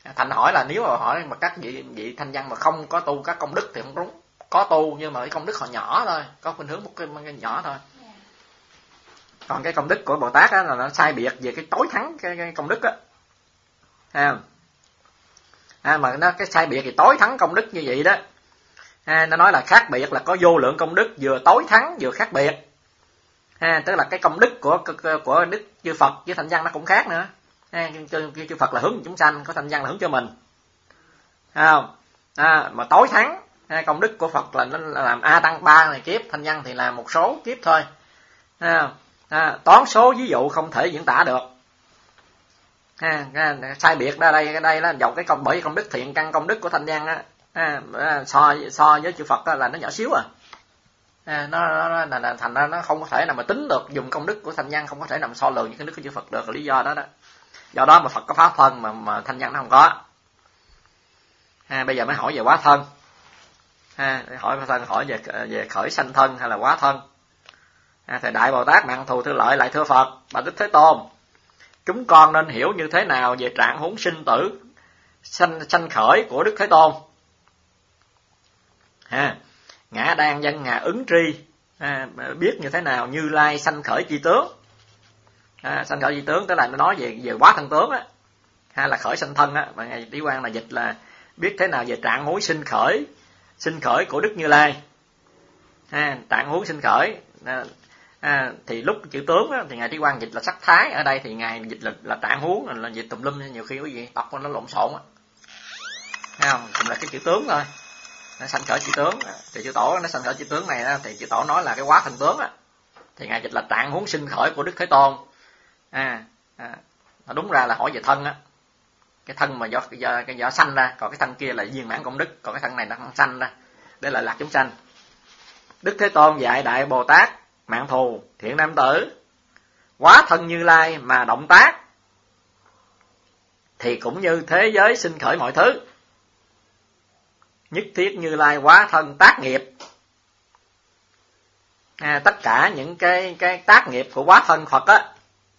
Thành hỏi là nếu mà hỏi mà các vị thanh văn mà không có tu các công đức thì không đúng, có tu nhưng mà cái công đức họ nhỏ thôi, có khuynh hướng một cái nhỏ thôi. Còn cái công đức của Bồ Tát á là nó sai biệt về cái tối thắng cái công đức á. Mà nó cái sai biệt thì tối thắng công đức như vậy đó. Nó nói là khác biệt là có vô lượng công đức, vừa tối thắng vừa khác biệt. Tức là cái công đức của Đức Chư Phật với thanh văn nó cũng khác nữa. Chư Phật là hướng chúng sanh, có thanh văn là hướng cho mình. Không? Mà tối thắng công đức của Phật là nó làm A Tăng 3 này kiếp, thanh văn thì làm một số kiếp thôi. Toán số ví dụ không thể diễn tả được. Sai biệt ra đây là dầu cái bởi công đức thiện căn công đức của thanh văn á, so với chư Phật là nó nhỏ xíu nó thành ra nó không có thể nào mà tính được, dùng công đức của thanh văn không có thể nào mà so lường với cái đức của chư Phật được, là lý do đó đó. Do đó mà Phật có pháp thân mà thanh văn nó không có. Bây giờ mới hỏi về hóa thân. Hỏi hóa thân, hỏi về khởi sanh thân hay là hóa thân. Thầy Đại Bồ Tát Mạng Thù Thư Lợi lại thưa Phật: Bạch Đức Thế Tôn, chúng con nên hiểu như thế nào về trạng huống sinh tử sanh khởi của Đức Thế Tôn? Ngã Đan Văn Ngà ứng tri biết như thế nào Như Lai sanh khởi chi tướng? Sanh khởi chi tướng tức là nó nói về hóa thân tướng á, hay là khởi sanh thân á, mà ngài Trí Quang là dịch là biết thế nào về trạng huống sinh khởi của Đức Như Lai. Trạng huống sinh khởi thì lúc chữ tướng á, thì ngài Trí Quang dịch là sắc thái, ở đây thì ngài dịch là trạng huống, là dịch tùm lum, nhiều khi quý vị đọc nó lộn xộn á. Thấy không? Cũng là cái chữ tướng thôi. Nó sanh khởi chữ tướng thì chữ Tổ nó sanh khởi chữ tướng này đó, thì chữ Tổ nói là cái hóa thân tướng á, thì ngài dịch là trạng huống sinh khởi của Đức Thế Tôn. Đúng ra là hỏi về thân á, cái thân mà do sanh ra, còn cái thân kia là viên mãn công đức, còn cái thân này nó không sanh ra, để lại lạc chúng sanh. Đức Thế Tôn dạy Đại Bồ Tát Mạng Thù: Thiện nam tử, hóa thân Như Lai mà động tác thì cũng như thế giới sinh khởi mọi thứ. Nhất thiết Như Lai hóa thân tác nghiệp. Tất cả những cái tác nghiệp của hóa thân Phật á,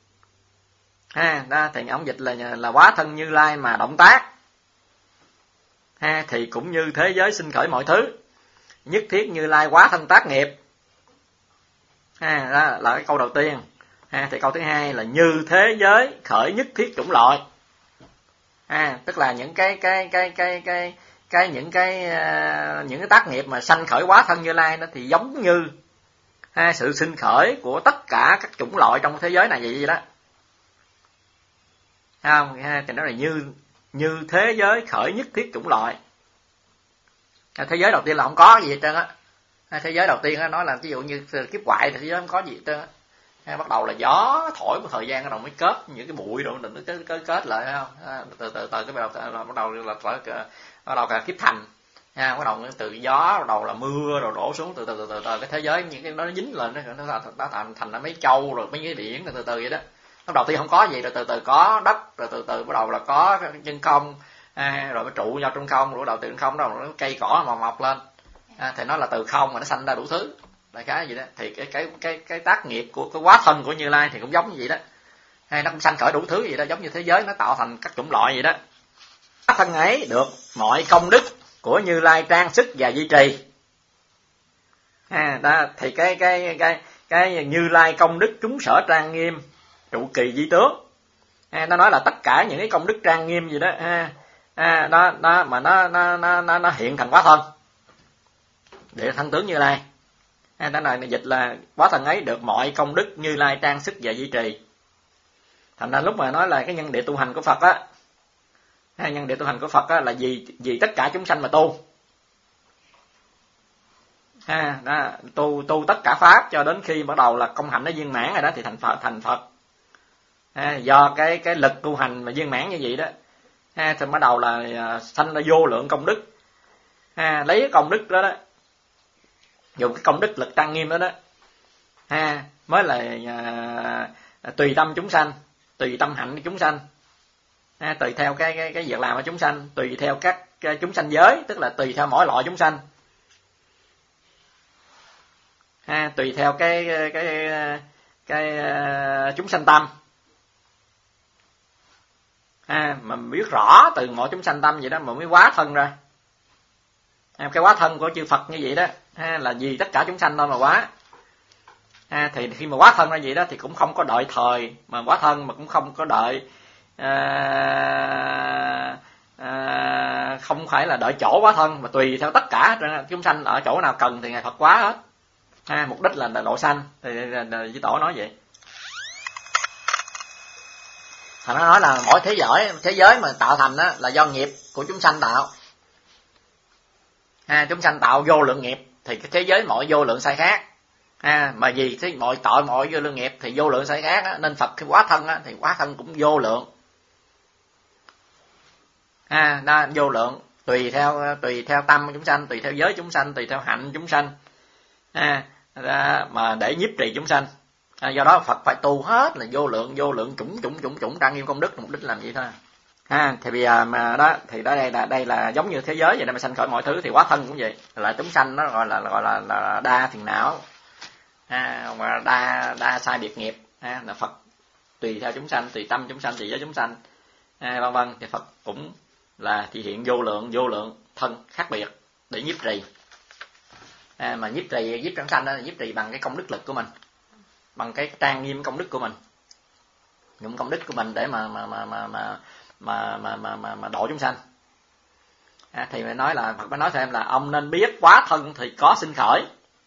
thì ông dịch là hóa thân Như Lai mà động tác thì cũng như thế giới sinh khởi mọi thứ. Nhất thiết Như Lai hóa thân tác nghiệp. Đó là cái câu đầu tiên. Thì câu thứ hai là như thế giới khởi nhất thiết chủng loại. Tức là những những tác nghiệp mà sanh khởi hóa thân Như Lai đó thì giống như sự sinh khởi của tất cả các chủng loại trong thế giới này vậy đó. Không? Thì nó là như thế giới khởi nhất thiết chủng loại. Thế giới đầu tiên là không có gì hết trơn á. Thế giới đầu tiên nói là ví dụ như kiếp ngoại thì thế giới không có gì hết trơn á. Bắt đầu là gió thổi một thời gian bắt đầu mới kết những cái bụi rồi nó kết lại, thấy không? Từ cái bắt đầu là kiếp thành. Bắt đầu từ gió, bắt đầu là mưa rồi đổ xuống, từ cái thế giới những cái nó dính lên nó thành ra mấy châu rồi mấy cái biển từ vậy đó. Lúc đầu tiên không có gì, rồi từ từ có đất, rồi từ từ bắt đầu là có chân không, rồi mới trụ vào trong không, rồi bắt đầu từ không đó nó cây cỏ mọc lên. Thì nó là từ không mà nó sanh ra đủ thứ, đại khái gì đó. Thì cái tác nghiệp của cái hóa thân của Như Lai thì cũng giống như vậy đó. Nó cũng sanh khởi đủ thứ vậy đó, giống như thế giới nó tạo thành các chủng loại vậy đó. Hóa thân ấy được mọi công đức của Như Lai trang sức và duy trì. Đó thì cái Như Lai công đức chúng sở trang nghiêm trụ kỳ di tướng. Nó nói là tất cả những cái công đức trang nghiêm gì đó đó mà nó hiện thành hóa thân để thân tướng Như Lai. Đó là dịch là hóa thân ấy được mọi công đức Như Lai trang sức và duy trì. Thành ra lúc mà nói là cái nhân địa tu hành của Phật á, nhân địa tu hành của Phật á là vì tất cả chúng sanh mà tu. Tu tất cả pháp cho đến khi bắt đầu là công hạnh nó viên mãn rồi đó thì thành Phật. Do cái lực tu hành mà viên mãn như vậy đó, thì bắt đầu là sanh ra vô lượng công đức. Lấy cái công đức đó đó, dùng cái công đức lực trang nghiêm đó đó, mới là tùy tâm chúng sanh, tùy tâm hạnh của chúng sanh, tùy theo cái việc làm của chúng sanh, tùy theo các chúng sanh giới, tức là tùy theo mỗi loại chúng sanh, tùy theo cái chúng sanh tâm. mà biết rõ từ mọi chúng sanh tâm vậy đó mà mới hóa thân ra. Cái hóa thân của chư Phật như vậy đó là vì tất cả chúng sanh thôi mà hóa. Thì khi mà hóa thân ra vậy đó thì cũng không có đợi thời mà hóa thân, mà cũng không có đợi không phải là đợi chỗ hóa thân, mà tùy theo tất cả chúng sanh ở chỗ nào cần thì Ngài Phật hóa hết. Mục đích là độ sanh, thì Chư Tổ nói vậy. Nó nói là mỗi thế giới mà tạo thành đó là do nghiệp của chúng sanh tạo. Chúng sanh tạo vô lượng nghiệp thì cái thế giới mọi vô lượng sai khác. Mà vì thế mọi tội mọi vô lượng nghiệp thì vô lượng sai khác á, nên Phật khi hóa thân á, thì hóa thân cũng vô lượng. Vô lượng tùy theo tâm chúng sanh, tùy theo giới chúng sanh, tùy theo hạnh chúng sanh, mà để nhiếp trì chúng sanh. Do đó Phật phải tu hết là vô lượng chủng trang nghiêm công đức, mục đích làm gì thôi. Thì bây giờ mà đó thì đây là giống như thế giới vậy đó, mà sanh khởi mọi thứ thì hóa thân cũng vậy, là chúng sanh nó gọi là đa phiền não, mà đa sai biệt nghiệp. Là Phật tùy theo chúng sanh, tùy tâm chúng sanh, tùy giới chúng sanh, vân vân, thì Phật cũng là thể hiện vô lượng thân khác biệt để nhiếp trì. Mà nhiếp chúng sanh đó là nhiếp trì bằng cái công đức lực của mình, bằng cái trang nghiêm công đức của mình, dùng công đức của mình để mà độ chúng sanh. Thì mới nói là Phật mới nói thêm là ông nên biết hóa thân thì có sinh khởi.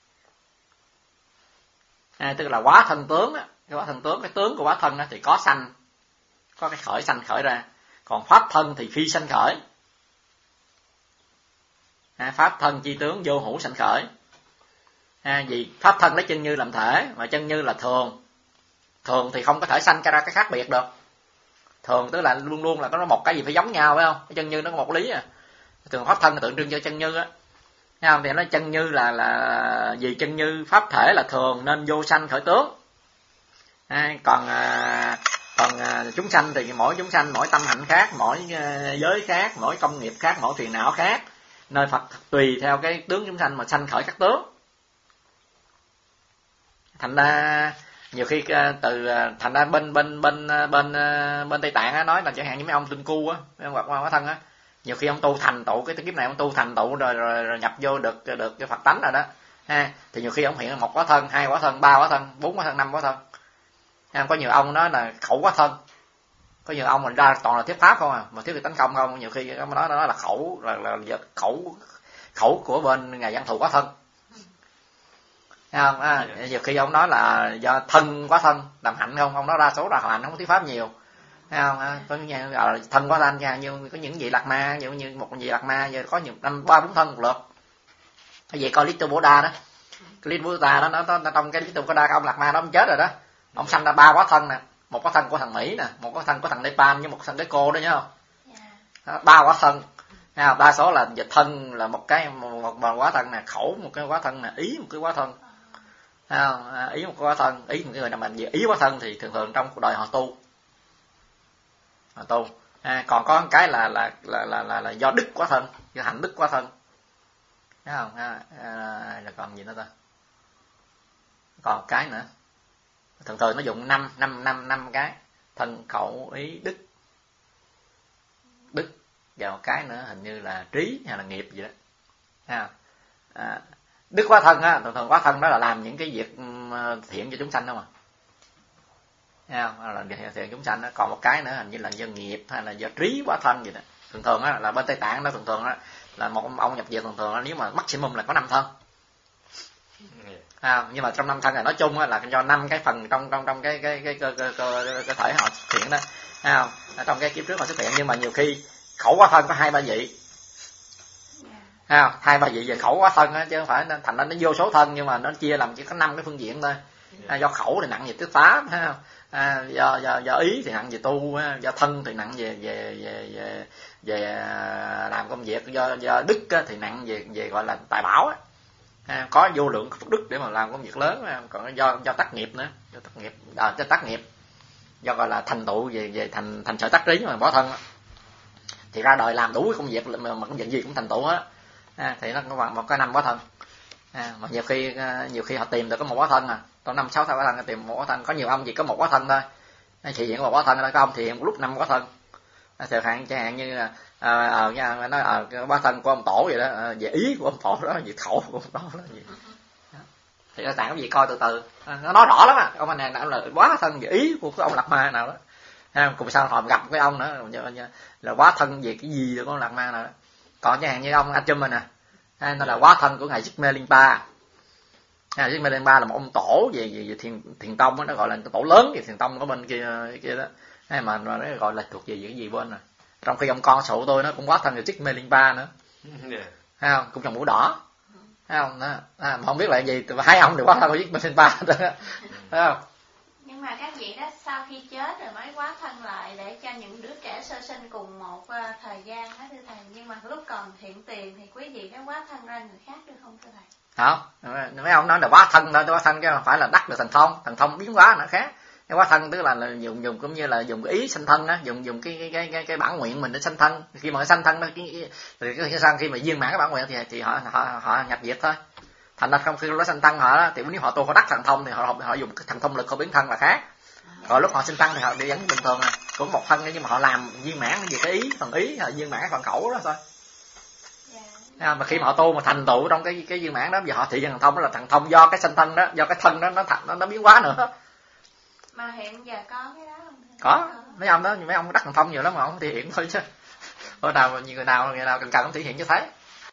Tức là hóa thân tướng á, cái tướng của hóa thân á, thì có sanh, có cái khởi sanh khởi ra. Còn pháp thân thì phi sanh khởi. Pháp thân chi tướng vô hữu sanh khởi. Vì pháp thân lấy chân như làm thể, mà chân như là thường thì không có thể sanh ra cái khác biệt được. Thường tức là luôn luôn là có một cái gì phải giống nhau, phải không? Cái chân như nó có một lý. Thường pháp thân là tượng trưng cho chân như á, thấy không? Thì nó chân như là vì chân như pháp thể là thường nên vô sanh khởi tướng. Còn chúng sanh thì mỗi chúng sanh mỗi tâm hạnh khác, mỗi giới khác, mỗi công nghiệp khác, mỗi phiền não khác, nơi Phật tùy theo cái tướng chúng sanh mà sanh khởi các tướng. Thành ra nhiều khi thành ra bên Tây Tạng á, nói là chẳng hạn như mấy ông tinh cu á, mấy ông hóa thân á, nhiều khi ông tu thành tựu cái kiếp này, ông tu thành tựu rồi nhập vô được cái Phật tánh rồi đó, thì nhiều khi ông hiện một hóa thân, hai hóa thân, ba hóa thân, bốn hóa thân, năm hóa thân. Có nhiều ông đó là khẩu hóa thân, có nhiều ông mình ra toàn là thuyết pháp không mà thuyết về tánh không không. Nhiều khi ông nói đó là khẩu khẩu của bên Ngài Văn Thù hóa thân. Thấy không? Nhiều khi ông nói là do thân quá thân làm hạnh không, ông nói đa số là hạnh, không có thuyết pháp nhiều. Thấy không? Có những thân quá thân nha, như có những vị Lạt Ma, như một vị Lạt Ma giờ có nhiều năm 3-4 thân một lượt. Cái gì coi Little Buddha đó, cái Little Buddha đó nó trong cái Little Buddha, cái ông Lạt Ma đó ông chết rồi đó, ông sanh ra 3 hóa thân nè, một hóa thân của thằng Mỹ nè, một hóa thân của thằng Nepal, với một thân cái cô đó nhớ không? 3 hóa thân. Đa số là dịch thân là một hóa thân nè, khẩu một cái hóa thân nè, ý một cái hóa thân. Ý một cái hóa thân, ý một cái người nào mà về ý hóa thân thì thường trong cuộc đời họ tu. Còn có một cái là do đức hóa thân, do hạnh đức hóa thân. Thấy không? Là còn gì nữa ta? Còn cái nữa. Thường nó dùng năm cái: thân, khẩu, ý, đức. Và một cái nữa hình như là trí hay là nghiệp gì đó. Đức hóa thân á, thường hóa thân đó là làm những cái việc thiện cho chúng sanh không à. Thấy không? Là thiện chúng sanh đó. Còn một cái nữa hình như là do nghiệp hay là do trí hóa thân gì đó. Thường á là bên Tây Tạng đó, thường á là một ông nhập viện thường nếu mà maximum là có 5 thân. Nhưng mà trong 5 thân này nói chung là do 5 cái phần trong cái cơ thể họ xuất hiện đó. Thấy không? Trong cái kiếp trước họ xuất hiện, nhưng mà nhiều khi khẩu hóa thân có 2-3 vị. Thấy không? 2-3 vị về khẩu hóa thân á, chứ không phải thành ra nó vô số thân, nhưng mà nó chia làm chỉ có 5 cái phương diện thôi. Do khẩu thì nặng về tứ pháp, thấy không? Do ý thì nặng về tu, do thân thì nặng về làm công việc, do đức thì nặng về gọi là tài bảo á. Có vô lượng phước đức để mà làm công việc lớn. Còn do tác nghiệp nữa, do tác nghiệp, do gọi là thành tựu về thành sở tác trí mà bỏ thân á. Thì ra đời làm đủ cái công việc mà công việc gì cũng thành tựu hết. Thì nó có một cái 5 hóa thân. Mà nhiều khi họ tìm được có một hóa thân trong 5-6 hóa thân tìm một hóa thân. Có nhiều ông chỉ có một hóa thân thôi, thì hiện một hóa thân thôi, có ông thì hiện một lúc 5 hóa thân. Chẳng hạn như nói quá thân của ông tổ vậy đó, về ý của ông tổ đó, về khẩu của ông tổ đó gì. Thì tạng cái gì coi từ từ, nó nói rõ lắm á. Ông anh này là quá thân về ý của cái ông Lạt Ma nào đó. Cùng sao họ gặp cái ông nữa là quá thân về cái gì của ông Lạt Ma nào đó. Còn chẳng hạn như ông A Chum mình nè, nó là quá thân của ngài Jigme Rinpa. Jigme Rinpa là một ông tổ về thiền tông đó, nó gọi là tổ lớn về thiền tông của bên kia đó. Mà nó gọi là thuộc về cái gì bên rồi. Trong khi ông con sụ tôi nó cũng quá thân về Jigme Rinpa nữa. Thấy không? Cũng trồng mũ đỏ. Thấy không? Mà không biết là gì, hai ông đều quá thân của Jigme Rinpa đó. Thấy không? Nhưng mà các vị đó sau khi chết rồi mới quá thân lại để cho những đứa trẻ sơ sinh cùng một thời gian đó thưa thầy. Nhưng mà lúc còn hiện tiền thì quý vị nó quá thân ra người khác được không thưa thầy? Không, mấy ông nói là quá thân thôi, quá thân chứ không phải là đắc được thần thông biến hóa nó khác. Cái quá thân tức là dùng cũng như là dùng cái ý sanh thân á, dùng cái bản nguyện mình để sanh thân. Khi mà sanh thân đó, khi mà viên mãn cái bản nguyện thì họ nhập diệt thôi. Thành ra không khi nó sanh thân họ đó, thì nếu họ tu họ đắc thần thông thì họ dùng cái thần thông lực họ biến thân là khác. Còn lúc họ sinh thân thì họ đi giống bình thường à, cũng một thân nhưng mà họ làm viên mãn về cái ý, phần ý, viên mãn phần khẩu đó thôi. Mà khi mà họ tu mà thành tựu trong cái viên mãn đó, giờ họ thị thần thông đó là thần thông do cái sanh thân đó, do cái thân đó nó biến hóa nữa. Mà hiện giờ có cái đó không? Có, mấy ông đắc thần thông nhiều lắm mà không thể hiện thôi chứ. Bữa nào người nào cần cần không thể hiện cho thấy.